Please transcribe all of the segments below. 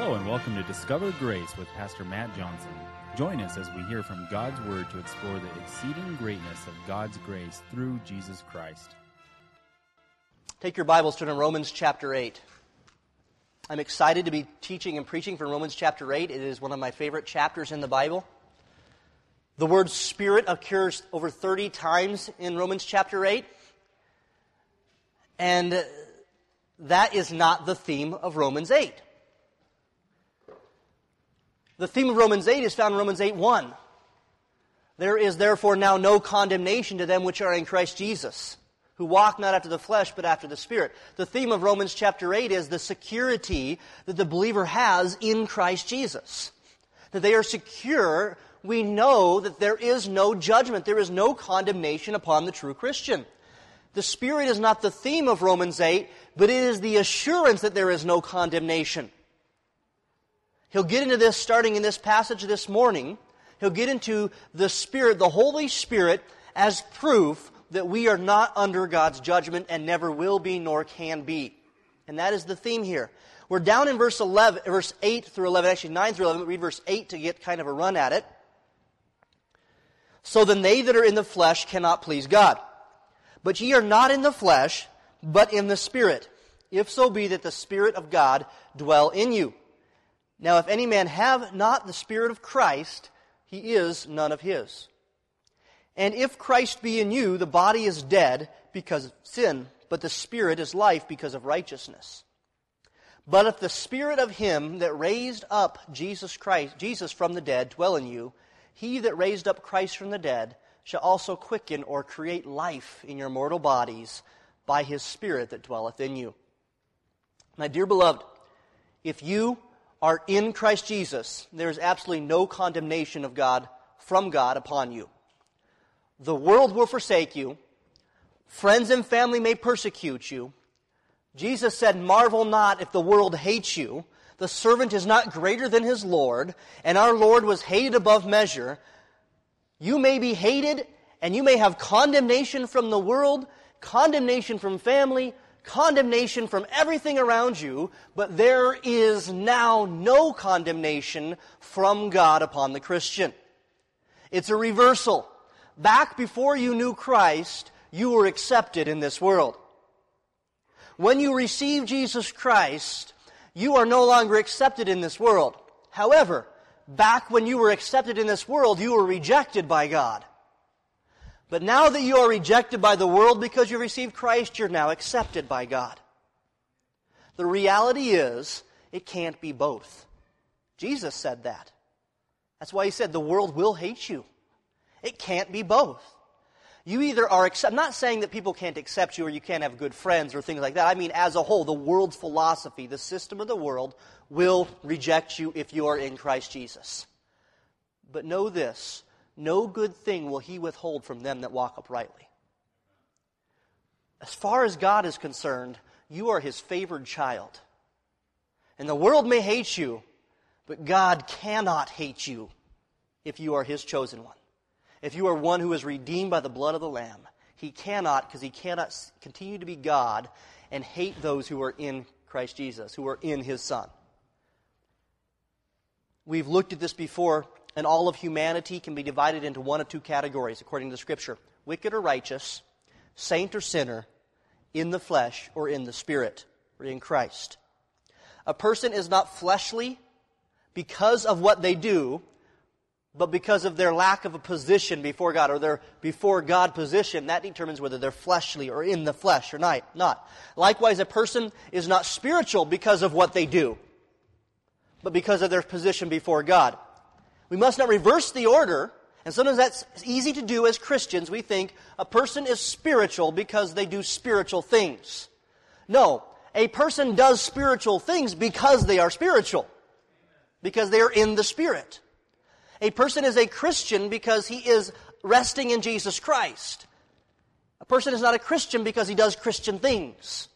Hello and welcome to Discover Grace with Pastor Matt Johnson. Join us as we hear from God's Word to explore the exceeding greatness of God's grace through Jesus Christ. Take your Bibles, turn to Romans chapter 8. I'm excited to be teaching and preaching from Romans chapter 8. It is one of my favorite chapters in the Bible. The word Spirit occurs over 30 times in Romans chapter 8. And that is not the theme of Romans 8. The theme of Romans 8 is found in Romans 8:1. There is therefore now no condemnation to them which are in Christ Jesus, who walk not after the flesh, but after the Spirit. The theme of Romans chapter 8 is the security that the believer has in Christ Jesus. That they are secure. We know that there is no judgment. There is no condemnation upon the true Christian. The Spirit is not the theme of Romans 8, but it is the assurance that there is no condemnation. He'll get into this starting in this passage this morning. He'll get into the Spirit, the Holy Spirit, as proof that we are not under God's judgment and never will be nor can be. And that is the theme here. We're down in verse 8 through 11, actually 9 through 11. Read verse 8 to get kind of a run at it. So then they that are in the flesh cannot please God. But ye are not in the flesh, but in the Spirit, if so be that the Spirit of God dwell in you. Now if any man have not the Spirit of Christ, he is none of his. And if Christ be in you, the body is dead because of sin, but the Spirit is life because of righteousness. But if the Spirit of him that raised up Jesus from the dead dwell in you, he that raised up Christ from the dead shall also quicken or create life in your mortal bodies by his Spirit that dwelleth in you. My dear beloved, if you are in Christ Jesus, there is absolutely no condemnation of God from God upon you. The world will forsake you. Friends and family may persecute you. Jesus said, marvel not if the world hates you. The servant is not greater than his Lord, and our Lord was hated above measure. You may be hated, and you may have condemnation from the world, condemnation from family, condemnation from everything around you, but there is now no condemnation from God upon the Christian. It's a reversal. Back before you knew Christ, you were accepted in this world. When you receive Jesus Christ, you are no longer accepted in this world. However, back when you were accepted in this world, you were rejected by God. But now that you are rejected by the world because you received Christ, you're now accepted by God. The reality is, it can't be both. Jesus said that. That's why he said, the world will hate you. It can't be both. You either are accepted. I'm not saying that people can't accept you or you can't have good friends or things like that. I mean, as a whole, the world's philosophy, the system of the world, will reject you if you are in Christ Jesus. But know this. No good thing will he withhold from them that walk uprightly. As far as God is concerned, you are his favored child. And the world may hate you, but God cannot hate you if you are his chosen one. If you are one who is redeemed by the blood of the Lamb, he cannot, because he cannot continue to be God and hate those who are in Christ Jesus, who are in his Son. We've looked at this before. And all of humanity can be divided into one of two categories, according to Scripture. Wicked or righteous, saint or sinner, in the flesh or in the Spirit, or in Christ. A person is not fleshly because of what they do, but because of their lack of a position before God, or their before God position. That determines whether they're fleshly or in the flesh or not. Likewise, a person is not spiritual because of what they do, but because of their position before God. We must not reverse the order, and sometimes that's easy to do as Christians. We think a person is spiritual because they do spiritual things. No, a person does spiritual things because they are spiritual, because they are in the Spirit. A person is a Christian because he is resting in Jesus Christ. A person is not a Christian because he does Christian things.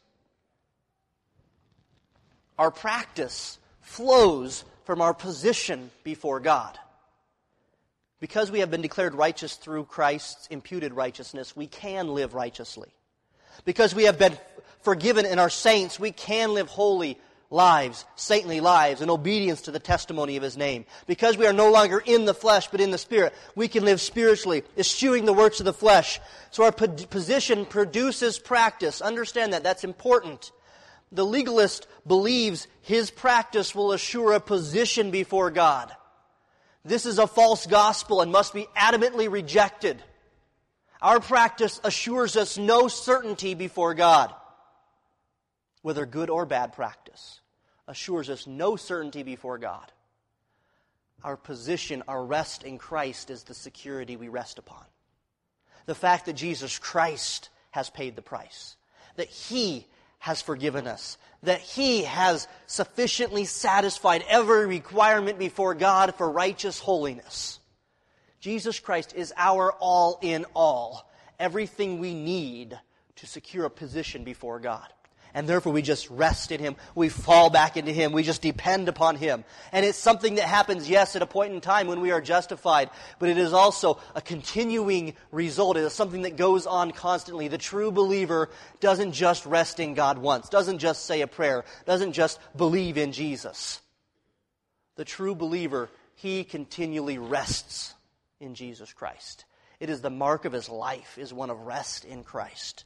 Our practice flows from our position before God. Because we have been declared righteous through Christ's imputed righteousness, we can live righteously. Because we have been forgiven in our saints, we can live holy lives, saintly lives, in obedience to the testimony of His name. Because we are no longer in the flesh but in the Spirit, we can live spiritually, eschewing the works of the flesh. So our position produces practice. Understand that. That's important. The legalist believes his practice will assure a position before God. This is a false gospel and must be adamantly rejected. Our practice assures us no certainty before God. Whether good or bad practice assures us no certainty before God. Our position, our rest in Christ is the security we rest upon. The fact that Jesus Christ has paid the price. That He has forgiven us. That He has sufficiently satisfied every requirement before God for righteous holiness. Jesus Christ is our all in all. Everything we need to secure a position before God. And therefore we just rest in Him. We fall back into Him. We just depend upon Him. And it's something that happens, yes, at a point in time when we are justified. But it is also a continuing result. It is something that goes on constantly. The true believer doesn't just rest in God once. Doesn't just say a prayer. Doesn't just believe in Jesus. The true believer, he continually rests in Jesus Christ. It is the mark of his life, is one of rest in Christ.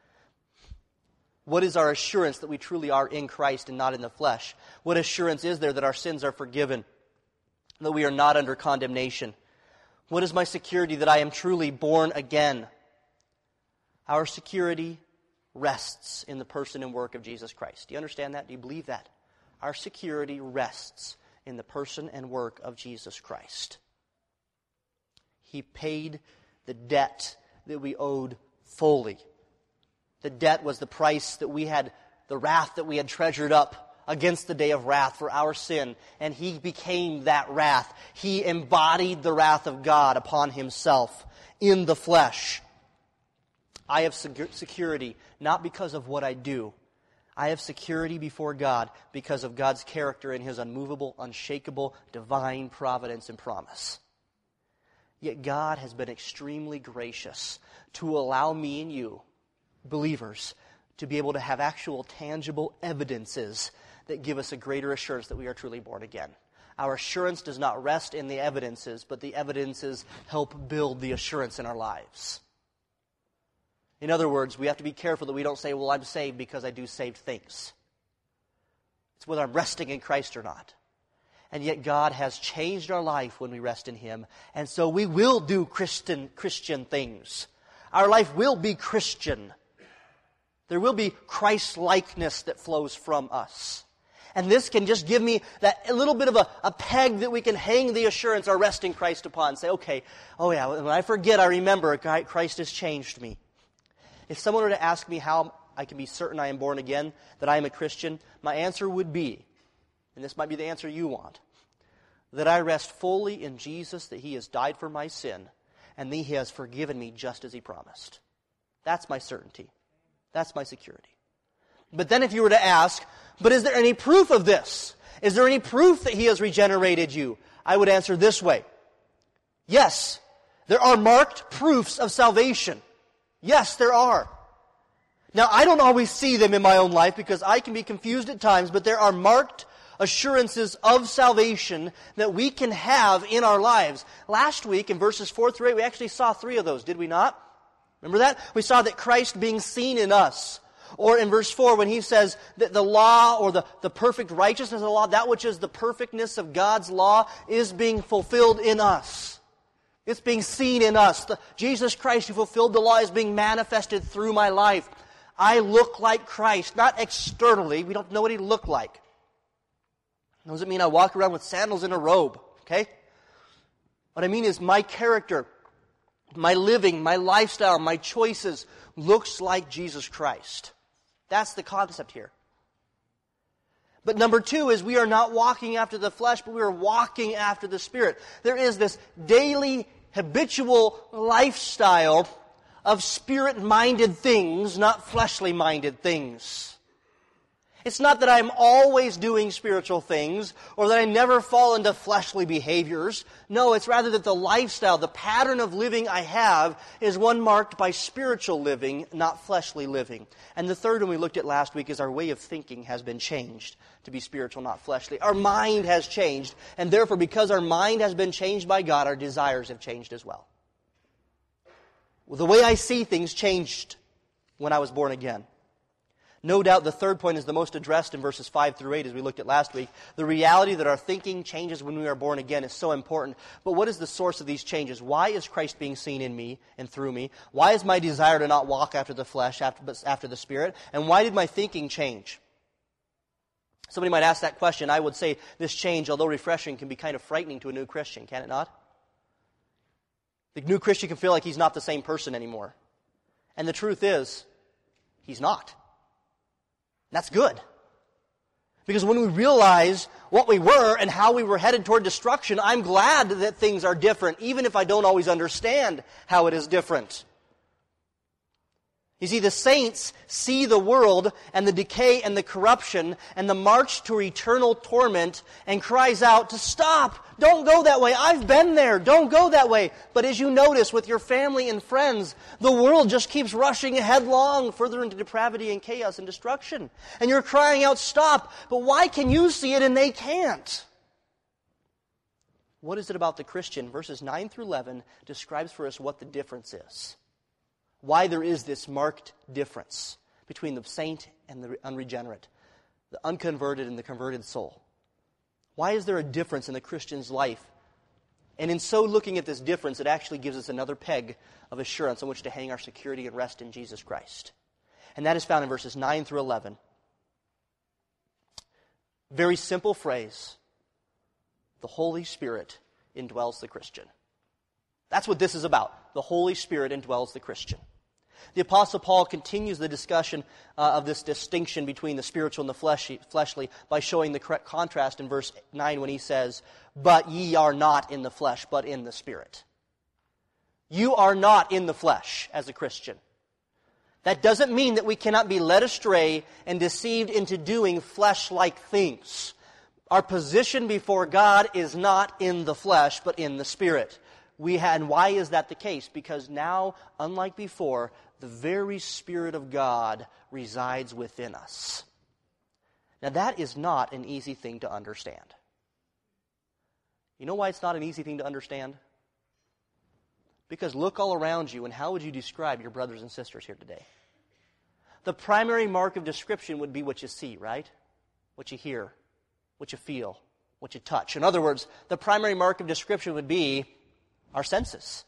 What is our assurance that we truly are in Christ and not in the flesh? What assurance is there that our sins are forgiven, that we are not under condemnation? What is my security that I am truly born again? Our security rests in the person and work of Jesus Christ. Do you understand that? Do you believe that? Our security rests in the person and work of Jesus Christ. He paid the debt that we owed fully. The debt was the price that we had, the wrath that we had treasured up against the day of wrath for our sin. And He became that wrath. He embodied the wrath of God upon Himself in the flesh. I have security not because of what I do. I have security before God because of God's character and His unmovable, unshakable, divine providence and promise. Yet God has been extremely gracious to allow me and you, believers, to be able to have actual tangible evidences that give us a greater assurance that we are truly born again. Our assurance does not rest in the evidences, but the evidences help build the assurance in our lives. In other words, we have to be careful that we don't say, well, I'm saved because I do saved things. It's whether I'm resting in Christ or not. And yet God has changed our life when we rest in Him, and so we will do Christian things. Our life will be Christian. There will be Christ-likeness that flows from us. And this can just give me that a little bit of a peg that we can hang the assurance or rest in Christ upon. Say, okay, oh yeah, when I forget, I remember Christ has changed me. If someone were to ask me how I can be certain I am born again, that I am a Christian, my answer would be, and this might be the answer you want, that I rest fully in Jesus, that He has died for my sin, and that He has forgiven me just as He promised. That's my certainty. That's my security. But then if you were to ask, but is there any proof of this? Is there any proof that He has regenerated you? I would answer this way. Yes, there are marked proofs of salvation. Yes, there are. Now, I don't always see them in my own life because I can be confused at times, but there are marked assurances of salvation that we can have in our lives. Last week in verses 4 through 8, we actually saw 3 of those, did we not? Remember that? We saw that Christ being seen in us. Or in verse 4 when he says that the law or the perfect righteousness of the law, that which is the perfectness of God's law, is being fulfilled in us. It's being seen in us. Jesus Christ who fulfilled the law is being manifested through my life. I look like Christ, not externally. We don't know what He looked like. It doesn't mean I walk around with sandals and a robe, okay? What I mean is my character, my living, my lifestyle, my choices looks like Jesus Christ. That's the concept here. But number 2 is we are not walking after the flesh, but we are walking after the Spirit. There is this daily, habitual lifestyle of Spirit-minded things, not fleshly-minded things. It's not that I'm always doing spiritual things or that I never fall into fleshly behaviors. No, it's rather that the lifestyle, the pattern of living I have is one marked by spiritual living, not fleshly living. And the third one we looked at last week is our way of thinking has been changed to be spiritual, not fleshly. Our mind has changed, and therefore because our mind has been changed by God, our desires have changed as well. The way I see things changed when I was born again. No doubt the third point is the most addressed in verses 5 through 8 as we looked at last week. The reality that our thinking changes when we are born again is so important. But what is the source of these changes? Why is Christ being seen in me and through me? Why is my desire to not walk after the flesh, but after the Spirit? And why did my thinking change? Somebody might ask that question. I would say this change, although refreshing, can be kind of frightening to a new Christian, can it not? The new Christian can feel like he's not the same person anymore. And the truth is, he's not. That's good. Because when we realize what we were and how we were headed toward destruction, I'm glad that things are different, even if I don't always understand how it is different. You see, the saints see the world and the decay and the corruption and the march to eternal torment and cries out to stop. Don't go that way. I've been there. Don't go that way. But as you notice with your family and friends, the world just keeps rushing headlong further into depravity and chaos and destruction. And you're crying out, stop. But why can you see it and they can't? What is it about the Christian? Verses 9 through 11 describes for us what the difference is. Why there is this marked difference between the saint and the unregenerate, the unconverted and the converted soul. Why is there a difference in the Christian's life? And in so looking at this difference, it actually gives us another peg of assurance on which to hang our security and rest in Jesus Christ. And that is found in verses 9 through 11. Very simple phrase. The Holy Spirit indwells the Christian. That's what this is about. The Holy Spirit indwells the Christian. The Apostle Paul continues the discussion of this distinction between the spiritual and the fleshly by showing the correct contrast in verse 9 when he says, "But ye are not in the flesh, but in the Spirit." You are not in the flesh as a Christian. That doesn't mean that we cannot be led astray and deceived into doing flesh-like things. Our position before God is not in the flesh, but in the Spirit. And why is that the case? Because now, unlike before, the very Spirit of God resides within us. Now that is not an easy thing to understand. You know why it's not an easy thing to understand? Because look all around you, and how would you describe your brothers and sisters here today? The primary mark of description would be what you see, right? What you hear, what you feel, what you touch. In other words, the primary mark of description would be our senses.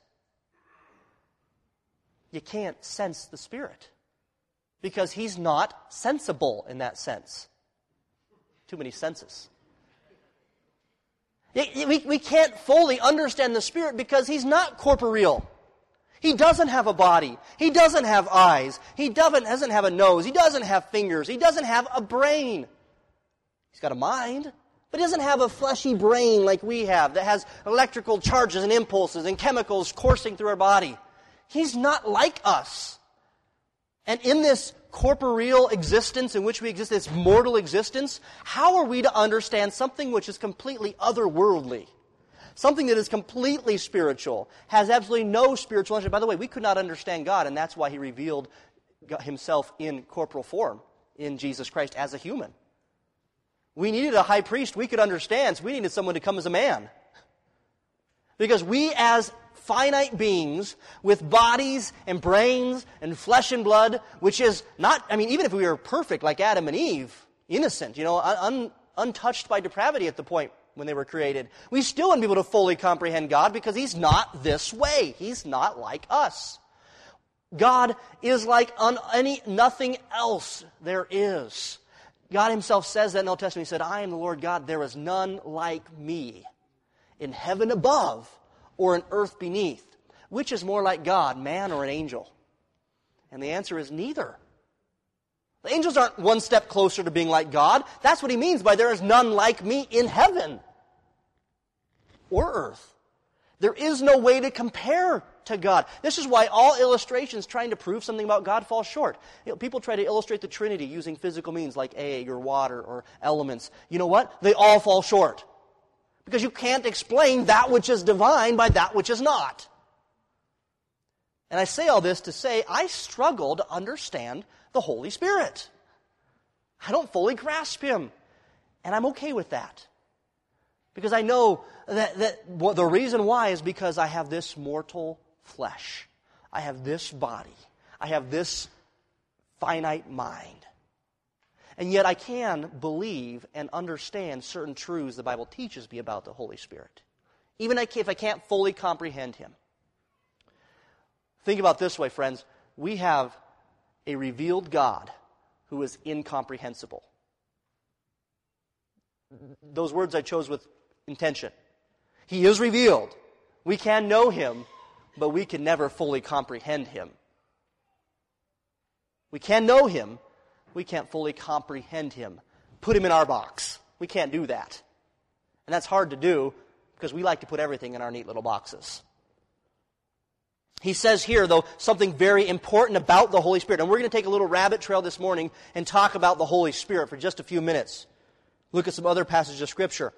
You can't sense the Spirit because He's not sensible in that sense. Too many senses. We can't fully understand the Spirit because He's not corporeal. He doesn't have a body. He doesn't have eyes. He doesn't have a nose. He doesn't have fingers. He doesn't have a brain. He's got a mind. But he doesn't have a fleshy brain like we have that has electrical charges and impulses and chemicals coursing through our body. He's not like us. And in this corporeal existence in which we exist, this mortal existence, how are we to understand something which is completely otherworldly? Something that is completely spiritual, has absolutely no spiritual understanding. By the way, we could not understand God, and that's why He revealed Himself in corporal form in Jesus Christ as a human. We needed a high priest we could understand, so we needed someone to come as a man. Because we as finite beings with bodies and brains and flesh and blood, which is not, even if we were perfect like Adam and Eve, innocent, untouched by depravity at the point when they were created, we still wouldn't be able to fully comprehend God because He's not this way. He's not like us. God is like nothing else there is. God Himself says that in the Old Testament. He said, "I am the Lord God, there is none like me in heaven above or in earth beneath." Which is more like God, man or an angel? And the answer is neither. The angels aren't one step closer to being like God. That's what He means by there is none like me in heaven or earth. There is no way to compare to God. This is why all illustrations trying to prove something about God fall short. People try to illustrate the Trinity using physical means like egg or water or elements. You know what? They all fall short. Because you can't explain that which is divine by that which is not. And I say all this to say I struggle to understand the Holy Spirit. I don't fully grasp Him. And I'm okay with that. Because I know that the reason why is because I have this mortal flesh. I have this body. I have this finite mind. And yet I can believe and understand certain truths the Bible teaches me about the Holy Spirit. Even if I can't fully comprehend Him. Think about it this way, friends. We have a revealed God who is incomprehensible. Those words I chose with intention. He is revealed. We can know Him, but we can never fully comprehend Him. We can know Him, we can't fully comprehend Him. Put Him in our box. We can't do that. And that's hard to do because we like to put everything in our neat little boxes. He says here, though, something very important about the Holy Spirit. And we're going to take a little rabbit trail this morning and talk about the Holy Spirit for just a few minutes. Look at some other passages of Scripture.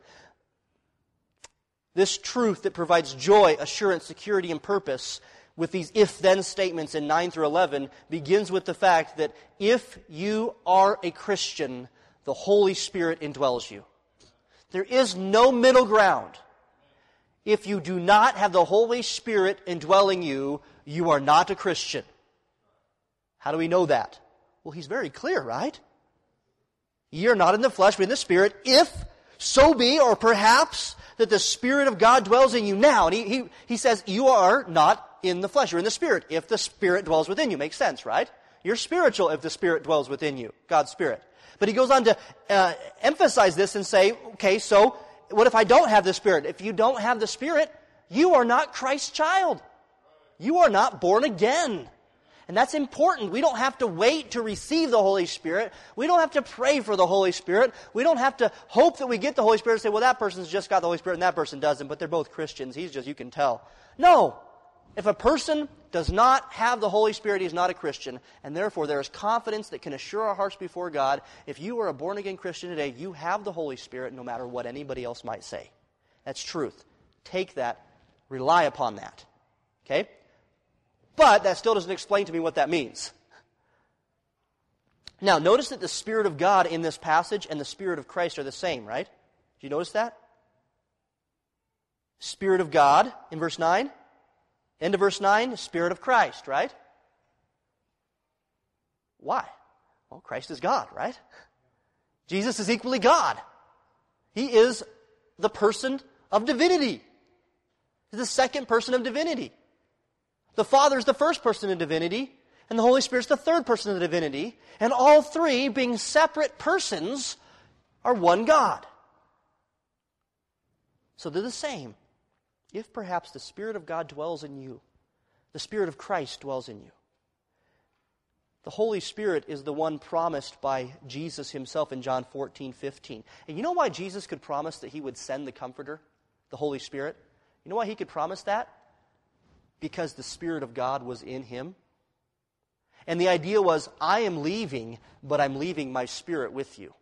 This truth that provides joy, assurance, security, and purpose with these if-then statements in 9 through 11 begins with the fact that if you are a Christian, the Holy Spirit indwells you. There is no middle ground. If you do not have the Holy Spirit indwelling you, you are not a Christian. How do we know that? Well, He's very clear, right? Ye are not in the flesh, but in the Spirit, if so be, or perhaps, that the Spirit of God dwells in you now. And he says, you are not in the flesh, you're in the Spirit, if the Spirit dwells within you. Makes sense, right? You're spiritual if the Spirit dwells within you, God's Spirit. But he goes on to emphasize this and say, okay, so what if I don't have the Spirit? If you don't have the Spirit, you are not Christ's child. You are not born again. And that's important. We don't have to wait to receive the Holy Spirit. We don't have to pray for the Holy Spirit. We don't have to hope that we get the Holy Spirit and say, well, that person's just got the Holy Spirit and that person doesn't, but they're both Christians. You can tell. No. If a person does not have the Holy Spirit, he is not a Christian. And therefore, there is confidence that can assure our hearts before God. If you are a born-again Christian today, you have the Holy Spirit no matter what anybody else might say. That's truth. Take that. Rely upon that. Okay? But that still doesn't explain to me what that means. Now, notice that the Spirit of God in this passage and the Spirit of Christ are the same, right? Did you notice that? Spirit of God in verse 9. End of verse 9, Spirit of Christ, right? Why? Well, Christ is God, right? Jesus is equally God. He is the person of divinity. He's the second person of divinity. The Father is the first person in divinity, and the Holy Spirit is the third person in divinity, and all three, being separate persons, are one God. So they're the same. If perhaps the Spirit of God dwells in you, the Spirit of Christ dwells in you. The Holy Spirit is the one promised by Jesus Himself in John 14:15. And you know why Jesus could promise that He would send the Comforter, the Holy Spirit? You know why He could promise that? Because the Spirit of God was in Him. And the idea was, I am leaving, but I'm leaving my Spirit with you.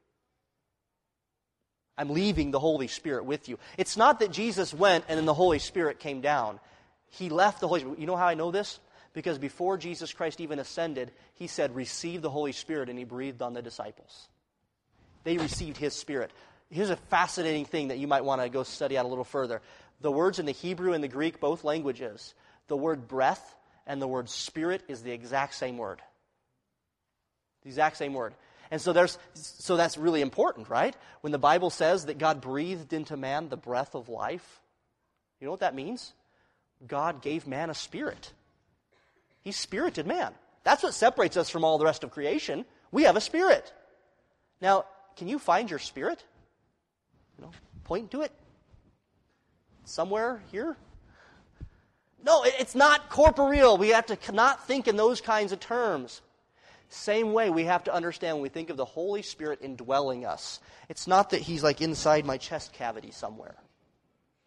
I'm leaving the Holy Spirit with you. It's not that Jesus went and then the Holy Spirit came down. He left the Holy Spirit. You know how I know this? Because before Jesus Christ even ascended, He said, receive the Holy Spirit, and He breathed on the disciples. They received His Spirit. Here's a fascinating thing that you might want to go study out a little further. The words in the Hebrew and the Greek, both languages, the word breath and the word spirit is the exact same word. The exact same word. And so that's really important, right? When the Bible says that God breathed into man the breath of life, you know what that means? God gave man a spirit. He spirited man. That's what separates us from all the rest of creation. We have a spirit. Now, can you find your spirit? Point to it. Somewhere here? No, it's not corporeal. We have to not think in those kinds of terms. Same way we have to understand when we think of the Holy Spirit indwelling us. It's not that He's like inside my chest cavity somewhere.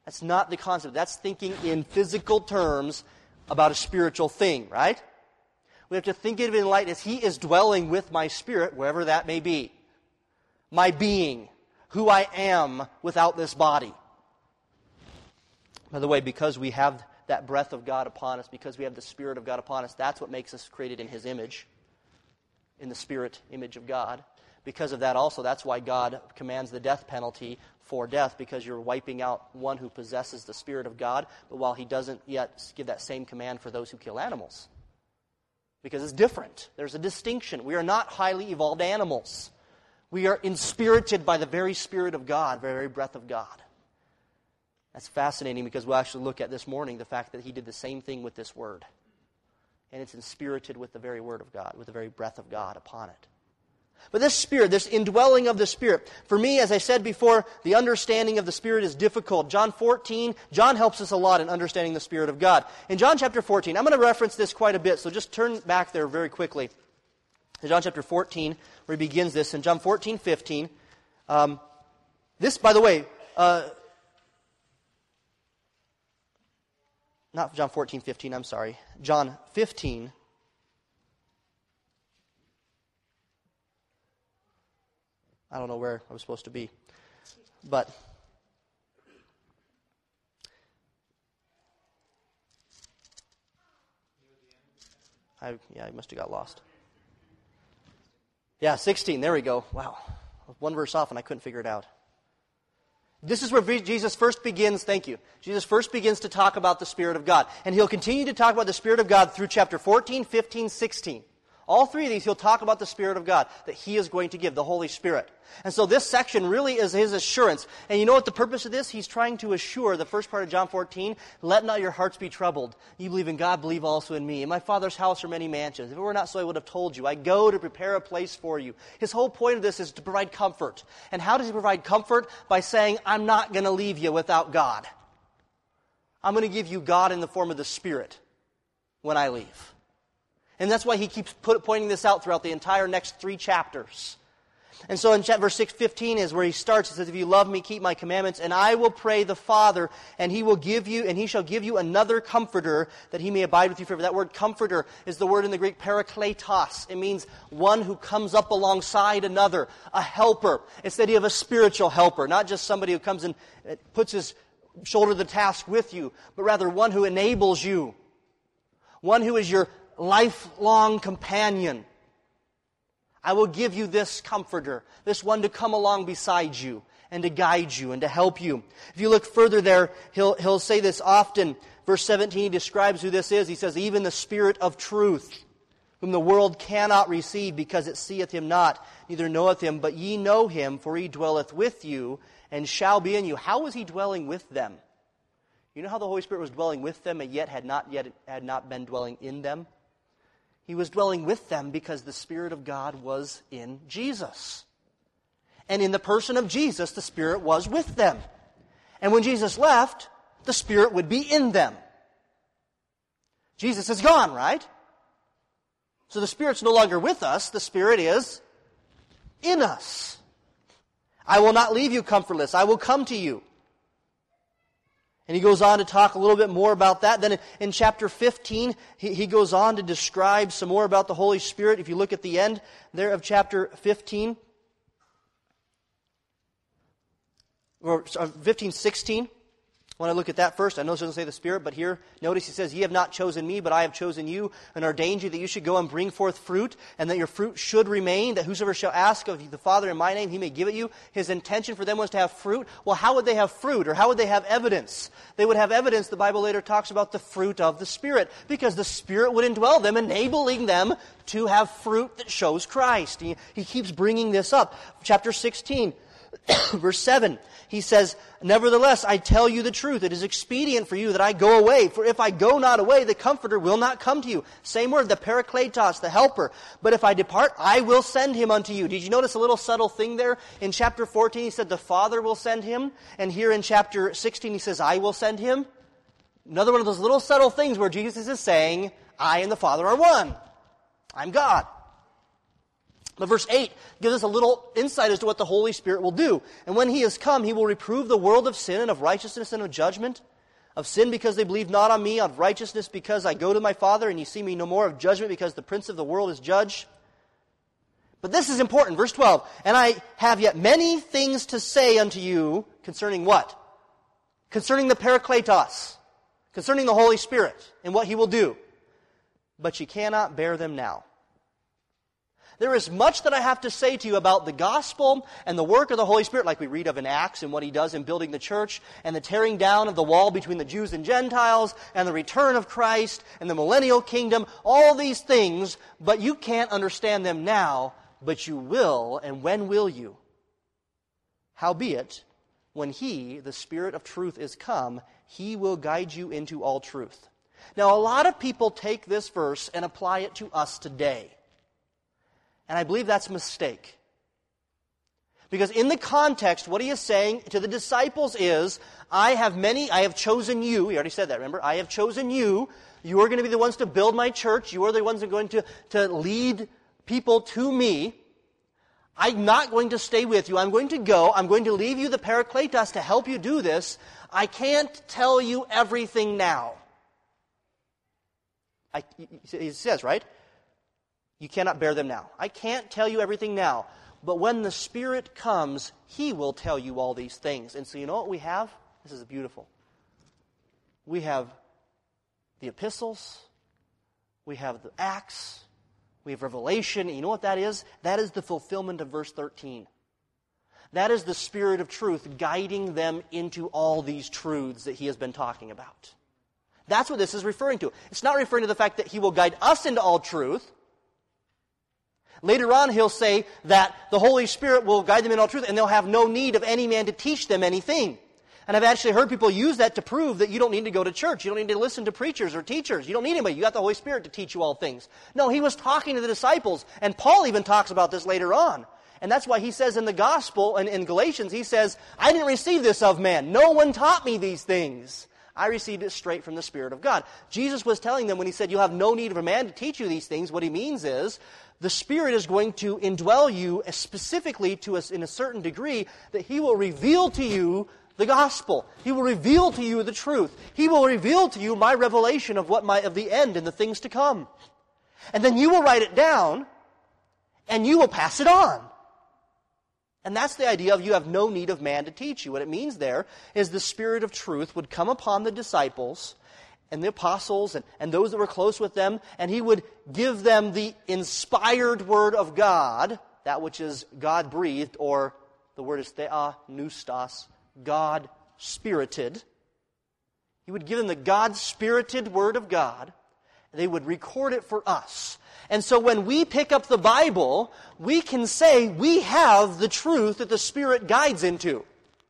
That's not the concept. That's thinking in physical terms about a spiritual thing, right? We have to think of it in light as He is dwelling with my spirit, wherever that may be. My being, who I am without this body. By the way, because we have that breath of God upon us, because we have the Spirit of God upon us, that's what makes us created in His image, in the Spirit image of God. Because of that also, that's why God commands the death penalty for death, because you're wiping out one who possesses the Spirit of God, but while He doesn't yet give that same command for those who kill animals. Because it's different. There's a distinction. We are not highly evolved animals. We are inspirited by the very Spirit of God, the very breath of God. That's fascinating because we'll actually look at this morning the fact that He did the same thing with this Word. And it's inspirited with the very Word of God, with the very breath of God upon it. But this Spirit, this indwelling of the Spirit, for me, as I said before, the understanding of the Spirit is difficult. John 14, John helps us a lot in understanding the Spirit of God. In John chapter 14, I'm going to reference this quite a bit, so just turn back there very quickly. In John chapter 14, where he begins this, in John 14:15, this, by the way, not John 14:15, I'm sorry, John 15. I don't know where I was supposed to be. But I must have got lost. Yeah, 16, there we go. Wow. One verse off and I couldn't figure it out. This is where Jesus first begins, thank you. Jesus first begins to talk about the Spirit of God. And He'll continue to talk about the Spirit of God through chapter 14, 15, 16. All three of these, He'll talk about the Spirit of God that He is going to give, the Holy Spirit. And so this section really is His assurance. And you know what the purpose of this? He's trying to assure, the first part of John 14, let not your hearts be troubled. You believe in God, believe also in me. In my Father's house are many mansions. If it were not so, I would have told you. I go to prepare a place for you. His whole point of this is to provide comfort. And how does He provide comfort? By saying, I'm not going to leave you without God. I'm going to give you God in the form of the Spirit when I leave. And that's why he keeps pointing this out throughout the entire next 3 chapters. And so in verse 15 is where he starts. He says, if you love me, keep my commandments, and I will pray the Father, and he shall give you another comforter, that he may abide with you forever. That word comforter is the word in the Greek parakletos. It means one who comes up alongside another, a helper. It's the idea of a spiritual helper, not just somebody who comes and puts his shoulder to the task with you, but rather one who enables you, one who is your lifelong companion. I will give you this comforter, this one to come along beside you and to guide you and to help you. If you look further there, he'll say this often. Verse 17, he describes who this is. He says, even the Spirit of truth, whom the world cannot receive, because it seeth him not, neither knoweth him, but ye know him, for he dwelleth with you and shall be in you. How was he dwelling with them? You know how the Holy Spirit was dwelling with them and yet had not been dwelling in them? He was dwelling with them because the Spirit of God was in Jesus. And in the person of Jesus, the Spirit was with them. And when Jesus left, the Spirit would be in them. Jesus is gone, right? So the Spirit's no longer with us. The Spirit is in us. I will not leave you comfortless. I will come to you. And he goes on to talk a little bit more about that. Then in chapter 15, he goes on to describe some more about the Holy Spirit. If you look at the end there of chapter 15, or 15:16, I want to look at that first. I know it doesn't say the Spirit, but here, notice he says, ye have not chosen me, but I have chosen you, and ordained you that you should go and bring forth fruit, and that your fruit should remain, that whosoever shall ask of the Father in my name, he may give it you. His intention for them was to have fruit. Well, how would they have fruit, or how would they have evidence? They would have evidence, the Bible later talks about the fruit of the Spirit, because the Spirit would indwell them, enabling them to have fruit that shows Christ. He keeps bringing this up. Chapter 16, verse 7, he says, nevertheless, I tell you the truth. It is expedient for you that I go away. For if I go not away, the Comforter will not come to you. Same word, the parakletos, the helper. But if I depart, I will send him unto you. Did you notice a little subtle thing there? In chapter 14, he said the Father will send him. And here in chapter 16, he says, I will send him. Another one of those little subtle things where Jesus is saying, I and the Father are one. I'm God. But verse 8 gives us a little insight as to what the Holy Spirit will do. And when He has come, He will reprove the world of sin and of righteousness and of judgment. Of sin because they believe not on me, of righteousness because I go to my Father and ye see me no more, of judgment because the prince of the world is judged. But this is important, verse 12. And I have yet many things to say unto you concerning what? Concerning the Parakletos, concerning the Holy Spirit and what He will do. But ye cannot bear them now. There is much that I have to say to you about the gospel and the work of the Holy Spirit, like we read of in Acts and what He does in building the church and the tearing down of the wall between the Jews and Gentiles and the return of Christ and the millennial kingdom, all these things, but you can't understand them now, but you will, and when will you? Howbeit, when He, the Spirit of truth, is come, He will guide you into all truth. Now, a lot of people take this verse and apply it to us today. And I believe that's a mistake. Because in the context, what He is saying to the disciples is, I have chosen you. He already said that, remember? I have chosen you. You are going to be the ones to build my church. You are the ones that are going to lead people to me. I'm not going to stay with you. I'm going to go. I'm going to leave you the Parakletos to help you do this. I can't tell you everything now. He says, right? You cannot bear them now. I can't tell you everything now. But when the Spirit comes, He will tell you all these things. And so you know what we have? This is beautiful. We have the epistles. We have the Acts. We have Revelation. And you know what that is? That is the fulfillment of verse 13. That is the Spirit of truth guiding them into all these truths that He has been talking about. That's what this is referring to. It's not referring to the fact that He will guide us into all truth. Later on, He'll say that the Holy Spirit will guide them in all truth, and they'll have no need of any man to teach them anything. And I've actually heard people use that to prove that you don't need to go to church. You don't need to listen to preachers or teachers. You don't need anybody. You got the Holy Spirit to teach you all things. No, He was talking to the disciples, and Paul even talks about this later on. And that's why he says in the gospel, and in Galatians, he says, I didn't receive this of man. No one taught me these things. I received it straight from the Spirit of God. Jesus was telling them when He said, you have no need of a man to teach you these things, what He means is, the Spirit is going to indwell you specifically to us in a certain degree that He will reveal to you the gospel. He will reveal to you the truth. He will reveal to you my revelation of of the end and the things to come. And then you will write it down and you will pass it on. And that's the idea of you have no need of man to teach you. What it means there is the Spirit of truth would come upon the disciples and the apostles and those that were close with them, and He would give them the inspired Word of God, that which is God-breathed, or the word is theopneustos, God-spirited. He would give them the God-spirited Word of God, and they would record it for us. And so when we pick up the Bible, we can say we have the truth that the Spirit guides into.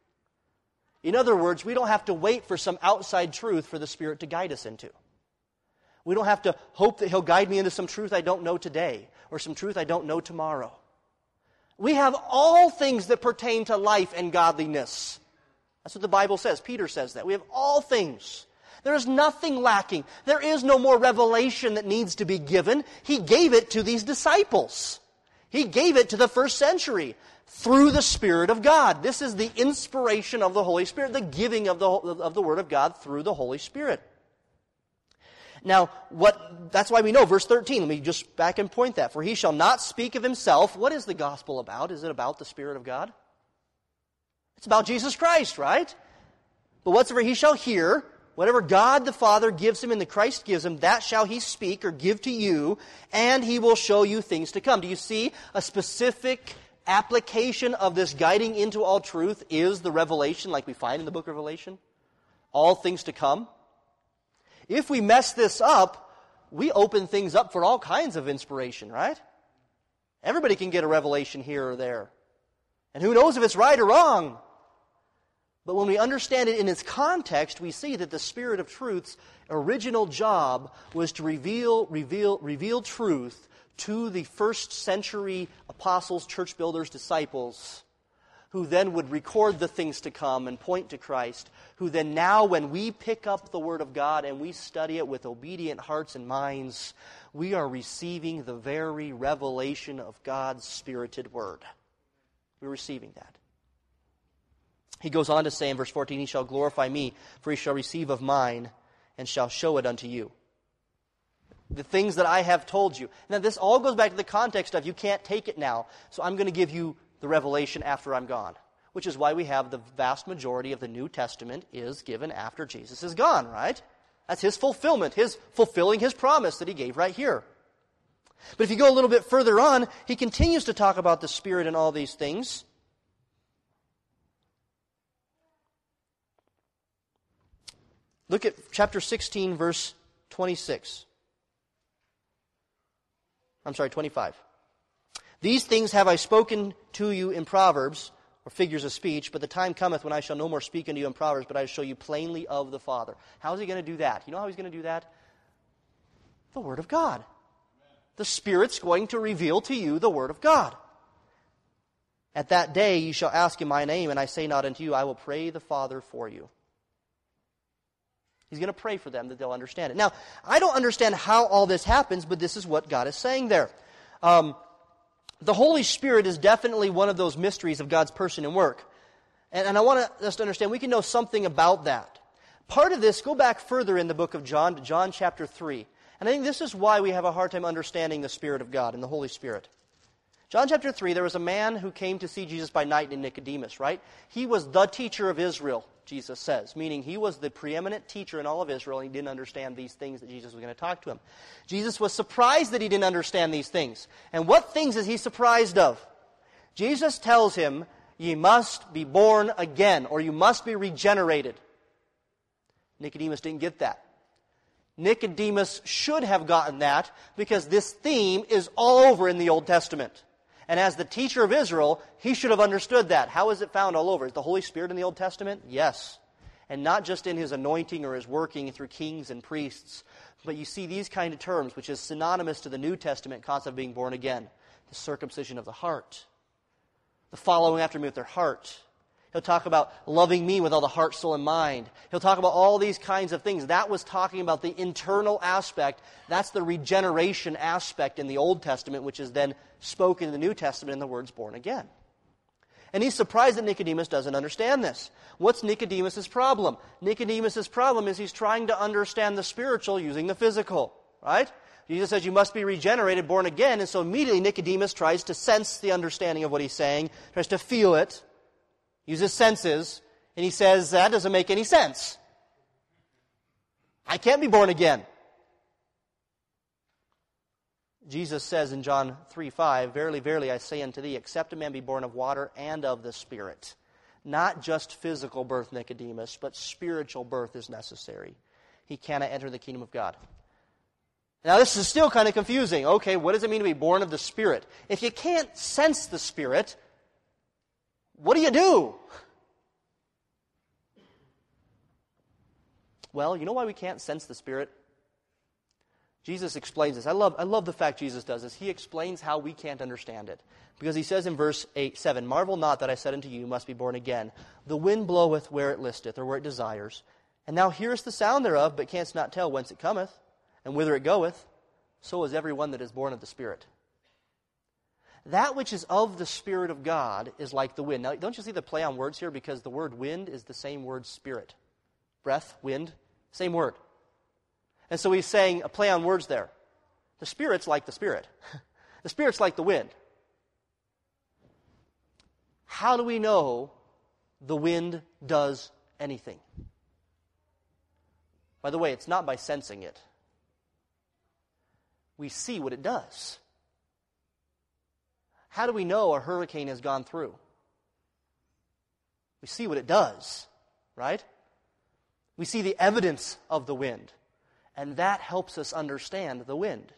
In other words, we don't have to wait for some outside truth for the Spirit to guide us into. We don't have to hope that He'll guide me into some truth I don't know today, or some truth I don't know tomorrow. We have all things that pertain to life and godliness. That's what the Bible says. Peter says that. We have all things. There is nothing lacking. There is no more revelation that needs to be given. He gave it to these disciples. He gave it to the first century through the Spirit of God. This is the inspiration of the Holy Spirit, the giving of the Word of God through the Holy Spirit. Now, that's why we know, verse 13, let me just back and point that. For He shall not speak of Himself. What is the gospel about? Is it about the Spirit of God? It's about Jesus Christ, right? But whatsoever He shall hear, whatever God the Father gives Him and the Christ gives Him, that shall He speak or give to you, and He will show you things to come. Do you see a specific application of this guiding into all truth is the revelation like we find in the book of Revelation? All things to come. If we mess this up, we open things up for all kinds of inspiration, right? Everybody can get a revelation here or there. And who knows if it's right or wrong? But when we understand it in its context, we see that the Spirit of truth's original job was to reveal truth to the first century apostles, church builders, disciples, who then would record the things to come and point to Christ, who then now when we pick up the Word of God and we study it with obedient hearts and minds, we are receiving the very revelation of God's spirited Word. We're receiving that. He goes on to say in verse 14, He shall glorify me, for He shall receive of mine, and shall show it unto you. The things that I have told you. Now this all goes back to the context of you can't take it now, so I'm going to give you the revelation after I'm gone. Which is why we have the vast majority of the New Testament is given after Jesus is gone, right? That's His fulfillment, His fulfilling His promise that He gave right here. But if you go a little bit further on, He continues to talk about the Spirit and all these things. Look at chapter 16, verse 26. 25. These things have I spoken to you in Proverbs, or figures of speech, but the time cometh when I shall no more speak unto you in Proverbs, but I shall show you plainly of the Father. How is He going to do that? You know how He's going to do that? The Word of God. The Spirit's going to reveal to you the Word of God. At that day you shall ask in my name, and I say not unto you, I will pray the Father for you. He's going to pray for them that they'll understand it. Now, I don't understand how all this happens, but this is what God is saying there. The Holy Spirit is definitely one of those mysteries of God's person and work. And I want us to understand, we can know something about that. Part of this, go back further in the book of John, to John chapter 3. And I think this is why we have a hard time understanding the Spirit of God and the Holy Spirit. John chapter 3, there was a man who came to see Jesus by night named Nicodemus, right? He was the teacher of Israel, Jesus says, meaning he was the preeminent teacher in all of Israel, and he didn't understand these things that Jesus was going to talk to him. Jesus was surprised that he didn't understand these things. And what things is he surprised of? Jesus tells him, ye must be born again, or you must be regenerated. Nicodemus didn't get that. Nicodemus should have gotten that, because this theme is all over in the Old Testament. And as the teacher of Israel, he should have understood that. How is it found all over? Is the Holy Spirit in the Old Testament? Yes. And not just in His anointing or His working through kings and priests. But you see these kind of terms, which is synonymous to the New Testament concept of being born again. The circumcision of the heart. The following after me with their heart. He'll talk about loving me with all the heart, soul, and mind. He'll talk about all these kinds of things. That was talking about the internal aspect. That's the regeneration aspect in the Old Testament, which is then spoken in the New Testament in the words born again. And he's surprised that Nicodemus doesn't understand this. What's Nicodemus' problem? Nicodemus' problem is he's trying to understand the spiritual using the physical, right? Jesus says you must be regenerated, born again, and so immediately Nicodemus tries to sense the understanding of what he's saying, tries to feel it, use his senses, and he says, that doesn't make any sense. I can't be born again. Jesus says in John 3:5, verily, verily, I say unto thee, except a man be born of water and of the Spirit. Not just physical birth, Nicodemus, but spiritual birth is necessary. He cannot enter the kingdom of God. Now this is still kind of confusing. Okay, what does it mean to be born of the Spirit? If you can't sense the Spirit, what do you do? Well, you know why we can't sense the Spirit? Jesus explains this. I love the fact Jesus does this. He explains how we can't understand it. Because he says in verse 7, marvel not that I said unto you, you must be born again. The wind bloweth where it listeth, or where it desires. And thou hearest the sound thereof, but canst not tell whence it cometh, and whither it goeth. So is every one that is born of the Spirit. That which is of the Spirit of God is like the wind. Now, don't you see the play on words here? Because the word wind is the same word spirit. Breath, wind, same word. And so he's saying a play on words there. The Spirit's like the Spirit. The Spirit's like the wind. How do we know the wind does anything? By the way, it's not by sensing it. We see what it does. How do we know a hurricane has gone through? We see what it does, right? We see the evidence of the wind, and that helps us understand the wind.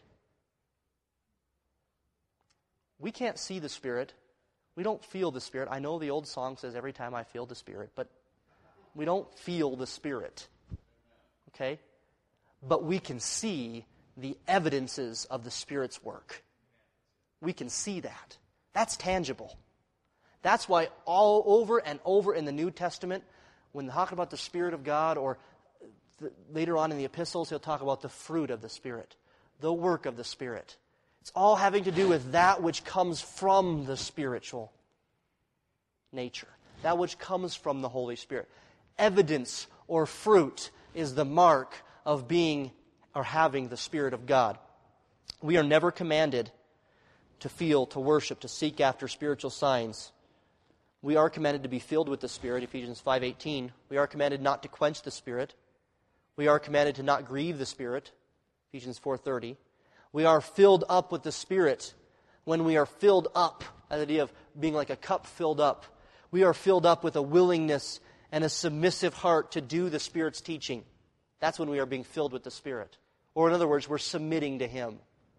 We can't see the Spirit. We don't feel the Spirit. I know the old song says, every time I feel the Spirit, but we don't feel the Spirit, okay? But we can see the evidences of the Spirit's work. We can see that. That's tangible. That's why all over and over in the New Testament, when talking about the Spirit of God, or later on in the epistles, he'll talk about the fruit of the Spirit, the work of the Spirit. It's all having to do with that which comes from the spiritual nature, that which comes from the Holy Spirit. Evidence or fruit is the mark of being or having the Spirit of God. We are never commanded to feel, to worship, to seek after spiritual signs. We are commanded to be filled with the Spirit, Ephesians 5:18. We are commanded not to quench the Spirit. We are commanded to not grieve the Spirit, Ephesians 4:30. We are filled up with the Spirit. When we are filled up, the idea of being like a cup filled up, we are filled up with a willingness and a submissive heart to do the Spirit's teaching. That's when we are being filled with the Spirit. Or in other words, we're submitting to Him.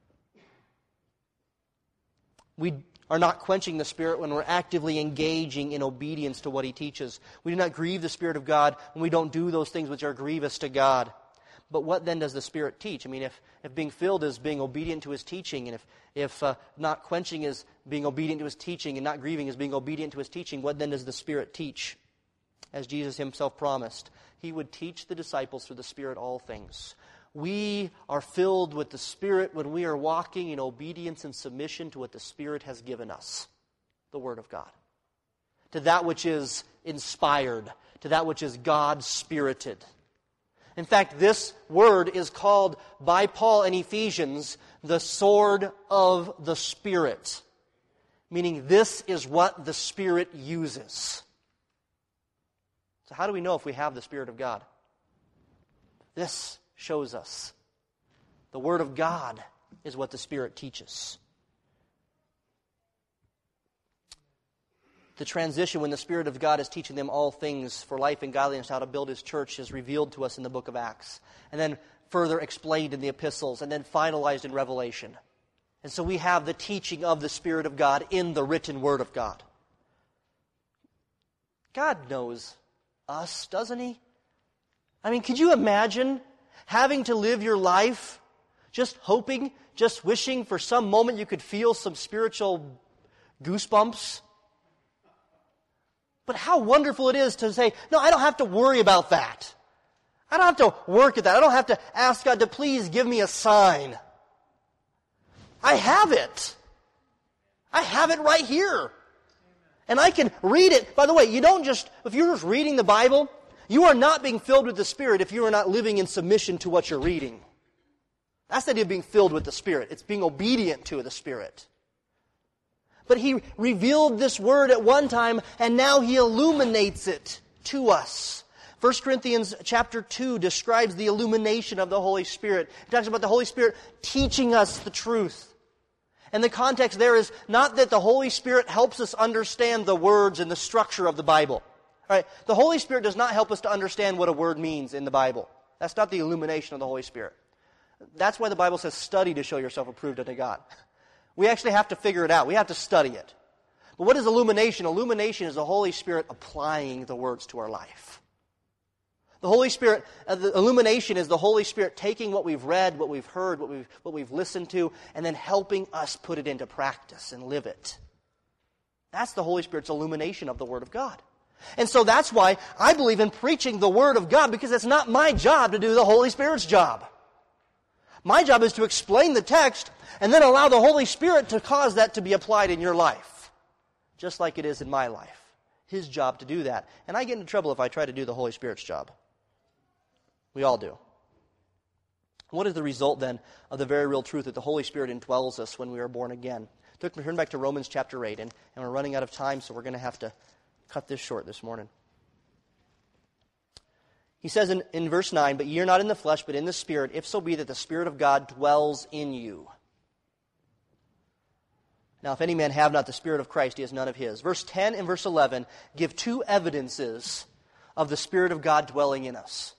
We are not quenching the Spirit when we're actively engaging in obedience to what He teaches. We do not grieve the Spirit of God when we don't do those things which are grievous to God. But what then does the Spirit teach? I mean, if being filled is being obedient to His teaching, and if not quenching is being obedient to His teaching, and not grieving is being obedient to His teaching, what then does the Spirit teach? As Jesus Himself promised, He would teach the disciples through the Spirit all things. We are filled with the Spirit when we are walking in obedience and submission to what the Spirit has given us, the Word of God, to that which is inspired, to that which is God-spirited. In fact, this word is called by Paul in Ephesians the sword of the Spirit, meaning this is what the Spirit uses. So how do we know if we have the Spirit of God? This shows us. The Word of God is what the Spirit teaches. The transition when the Spirit of God is teaching them all things for life and godliness, how to build His church, is revealed to us in the book of Acts, and then further explained in the epistles, and then finalized in Revelation. And so we have the teaching of the Spirit of God in the written Word of God. God knows us, doesn't He? I mean, could you imagine having to live your life just hoping, just wishing for some moment you could feel some spiritual goosebumps? But how wonderful it is to say, no, I don't have to worry about that. I don't have to work at that. I don't have to ask God to please give me a sign. I have it. I have it right here. And I can read it. By the way, you don't just, if you're just reading the Bible, you are not being filled with the Spirit if you are not living in submission to what you're reading. That's the idea of being filled with the Spirit. It's being obedient to the Spirit. But He revealed this Word at one time, and now He illuminates it to us. 1 Corinthians chapter 2 describes the illumination of the Holy Spirit. It talks about the Holy Spirit teaching us the truth. And the context there is not that the Holy Spirit helps us understand the words and the structure of the Bible. All right? The Holy Spirit does not help us to understand what a word means in the Bible. That's not the illumination of the Holy Spirit. That's why the Bible says, study to show yourself approved unto God. We actually have to figure it out. We have to study it. But what is illumination? Illumination is the Holy Spirit applying the words to our life. The Holy Spirit, the illumination is the Holy Spirit taking what we've read, what we've heard, what we've listened to, and then helping us put it into practice and live it. That's the Holy Spirit's illumination of the Word of God. And so that's why I believe in preaching the Word of God, because it's not my job to do the Holy Spirit's job. My job is to explain the text and then allow the Holy Spirit to cause that to be applied in your life, just like it is in my life. His job to do that. And I get into trouble if I try to do the Holy Spirit's job. We all do. What is the result then of the very real truth that the Holy Spirit indwells us when we are born again? Turn back to Romans chapter 8, and we're running out of time, so we're going to have to cut this short this morning. He says in verse 9, "But ye are not in the flesh, but in the Spirit, if so be that the Spirit of God dwells in you. Now, if any man have not the Spirit of Christ, he has none of his." Verse 10 and verse 11 give two evidences of the Spirit of God dwelling in us.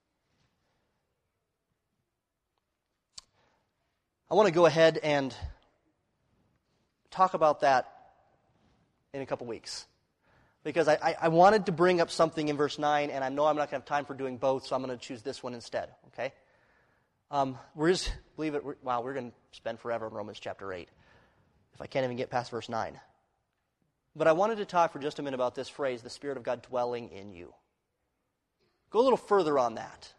I want to go ahead and talk about that in a couple weeks. Because I wanted to bring up something in verse 9, and I know I'm not going to have time for doing both, so I'm going to choose this one instead, okay? We're going to spend forever in Romans chapter 8, if I can't even get past verse 9. But I wanted to talk for just a minute about this phrase, the Spirit of God dwelling in you. Go a little further on that.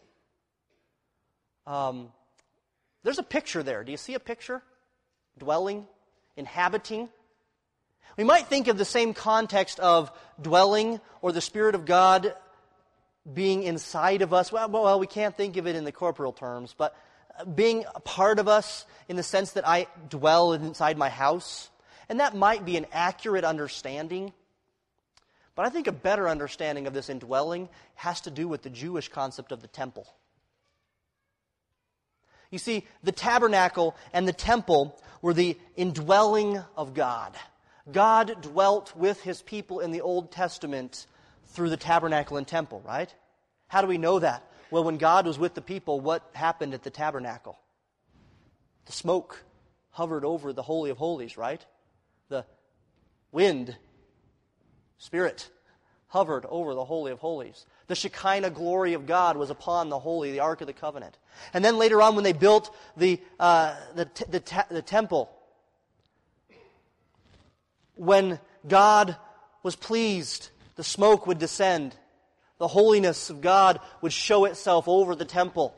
There's a picture there. Do you see a picture? Dwelling, inhabiting. We might think of the same context of dwelling or the Spirit of God being inside of us. Well, we can't think of it in the corporeal terms, but being a part of us in the sense that I dwell inside my house. And that might be an accurate understanding. But I think a better understanding of this indwelling has to do with the Jewish concept of the temple. You see, the tabernacle and the temple were the indwelling of God. God dwelt with His people in the Old Testament through the tabernacle and temple, right? How do we know that? Well, when God was with the people, what happened at the tabernacle? The smoke hovered over the Holy of Holies, right? The wind, Spirit, hovered over the Holy of Holies. The Shekinah glory of God was upon the Holy, the Ark of the Covenant. And then later on when they built the temple, when God was pleased, the smoke would descend. The holiness of God would show itself over the temple.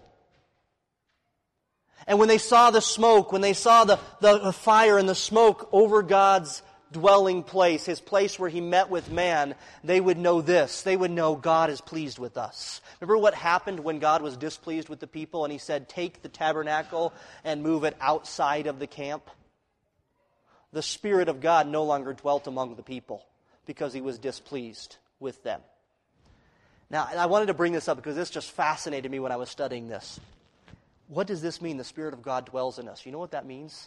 And when they saw the smoke, when they saw the fire and the smoke over God's dwelling place, His place where He met with man, they would know this. They would know God is pleased with us. Remember what happened when God was displeased with the people and He said, take the tabernacle and move it outside of the camp? The Spirit of God no longer dwelt among the people because He was displeased with them. Now, I wanted to bring this up because this just fascinated me when I was studying this. What does this mean, the Spirit of God dwells in us? You know what that means?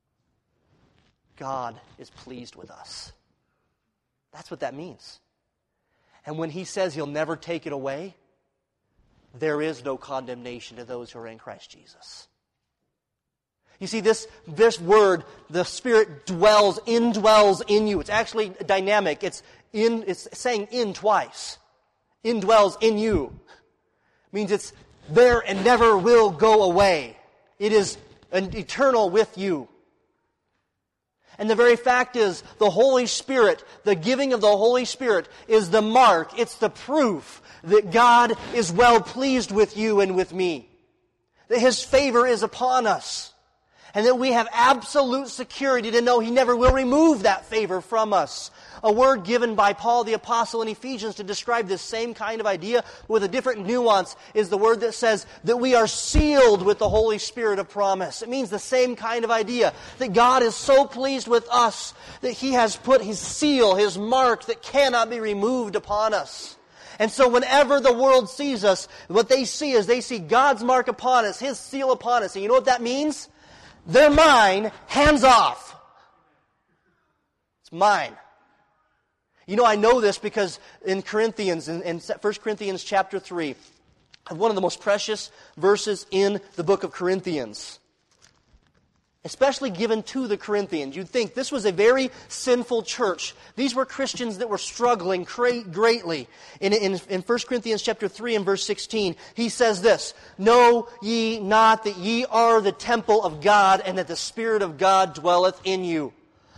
God is pleased with us. That's what that means. And when He says He'll never take it away, there is no condemnation to those who are in Christ Jesus. You see, this word, the Spirit indwells in you. It's actually dynamic. It's saying in twice. Indwells in you. It means it's there and never will go away. It is an eternal with you. And the very fact is, the Holy Spirit, the giving of the Holy Spirit is the mark, it's the proof that God is well pleased with you and with me. That His favor is upon us. And that we have absolute security to know He never will remove that favor from us. A word given by Paul the Apostle in Ephesians to describe this same kind of idea with a different nuance is the word that says that we are sealed with the Holy Spirit of promise. It means the same kind of idea, that God is so pleased with us that He has put His seal, His mark that cannot be removed upon us. And so whenever the world sees us, what they see is they see God's mark upon us, His seal upon us. And you know what that means? They're mine, hands off. It's mine. You know, I know this because in Corinthians, in 1 Corinthians chapter 3, one of the most precious verses in the book of Corinthians, especially given to the Corinthians. You'd think this was a very sinful church. These were Christians that were struggling greatly. In 1 Corinthians chapter 3 and verse 16, he says this, know ye not that ye are the temple of God, and that the Spirit of God dwelleth in you.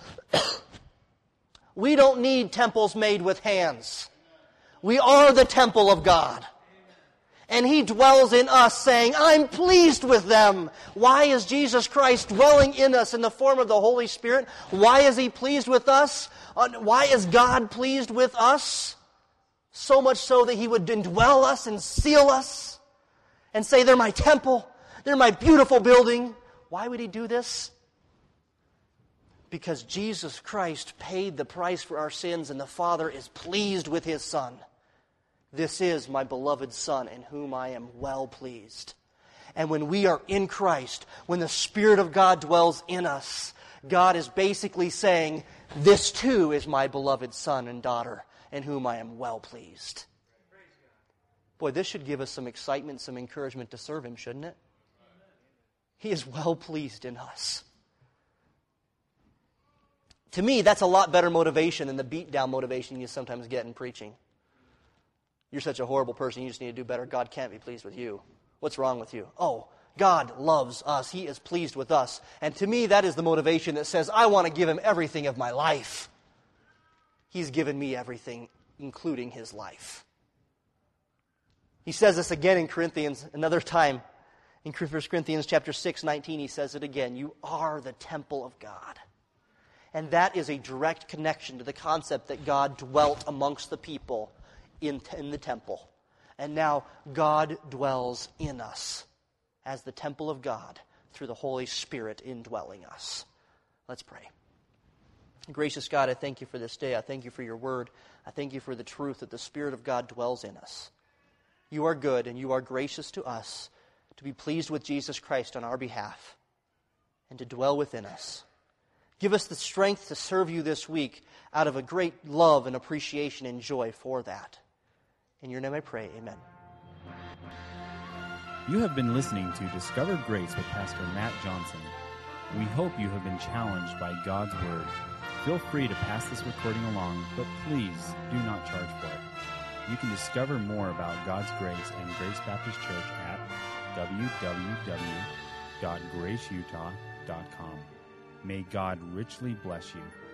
We don't need temples made with hands. We are the temple of God. And He dwells in us saying, I'm pleased with them. Why is Jesus Christ dwelling in us in the form of the Holy Spirit? Why is He pleased with us? Why is God pleased with us? So much so that He would indwell us and seal us and say, they're my temple. They're my beautiful building. Why would He do this? Because Jesus Christ paid the price for our sins and the Father is pleased with His Son. This is my beloved Son in whom I am well pleased. And when we are in Christ, when the Spirit of God dwells in us, God is basically saying, this too is my beloved Son and daughter in whom I am well pleased. Boy, this should give us some excitement, some encouragement to serve Him, shouldn't it? He is well pleased in us. To me, that's a lot better motivation than the beat-down motivation you sometimes get in preaching. You're such a horrible person, you just need to do better. God can't be pleased with you. What's wrong with you? Oh, God loves us. He is pleased with us. And to me, that is the motivation that says, I want to give Him everything of my life. He's given me everything, including his life. He says this again in Corinthians, another time. In 1 Corinthians chapter 6, 19, he says it again. You are the temple of God. And that is a direct connection to the concept that God dwelt amongst the people in the temple. And now God dwells in us as the temple of God through the Holy Spirit indwelling us. Let's pray. Gracious God, I thank you for this day. I thank you for your word. I thank you for the truth that the Spirit of God dwells in us. You are good and you are gracious to us to be pleased with Jesus Christ on our behalf and to dwell within us. Give us the strength to serve you this week out of a great love and appreciation and joy for that. In your name I pray, amen. You have been listening to Discover Grace with Pastor Matt Johnson. We hope you have been challenged by God's Word. Feel free to pass this recording along, but please do not charge for it. You can discover more about God's Grace and Grace Baptist Church at www.graceutah.com. May God richly bless you.